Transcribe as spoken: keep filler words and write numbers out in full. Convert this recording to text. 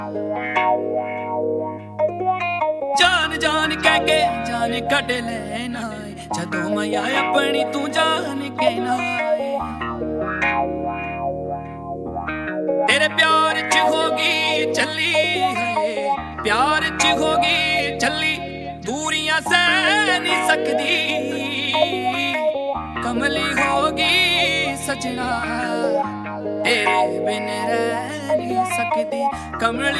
जान जान कह के जान कट लेना जदों मैया अपनी तू जान कहना तेरे प्यार च होगी चली है प्यार च होगी चली दूरियां सह नहीं सकदी कमली होगी सजना तेरे बिन रह नहीं सकदी कमली